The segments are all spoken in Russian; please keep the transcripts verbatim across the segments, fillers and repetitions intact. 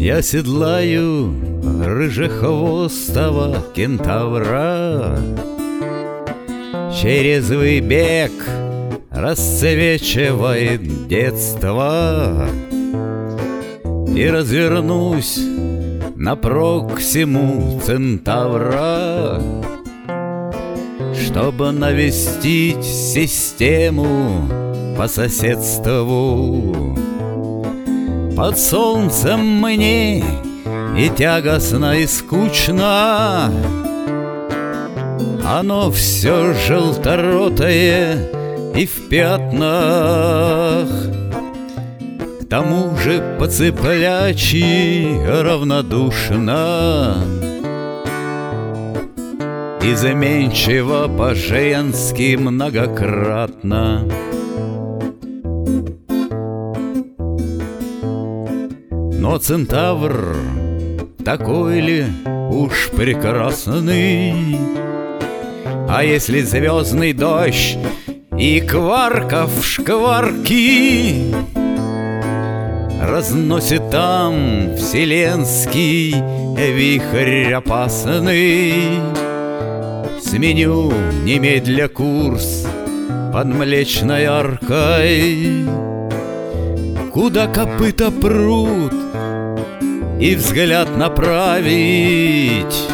Я седлаю рыжехвостого кентавра, через выбег расцвечивает детство, и развернусь на Проксиму Центавра, чтобы навестить систему по соседству. Под солнцем мне и тягостно, и скучно, оно все желторотое и в пятнах. К тому же по-цыплячьи равнодушно и заменчиво по-женски многократно. Но Центавр такой ли уж прекрасный? А если звездный дождь и кварков шкварки разносит там вселенский вихрь опасный, сменю немедля курс под Млечной Аркой, куда копыта прут, и взгляд направить,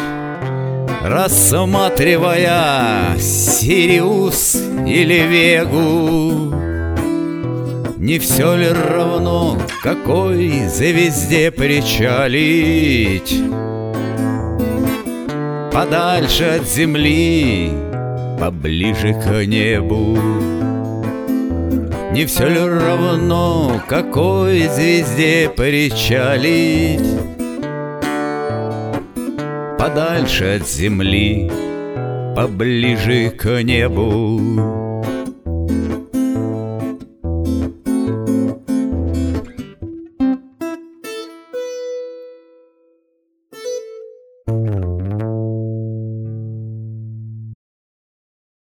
рассматривая Сириус или Вегу. Не все ли равно, какой звезде причалить? Подальше от земли, поближе к небу. Не все ли равно, какой звезде причалить? Подальше от земли, поближе к небу.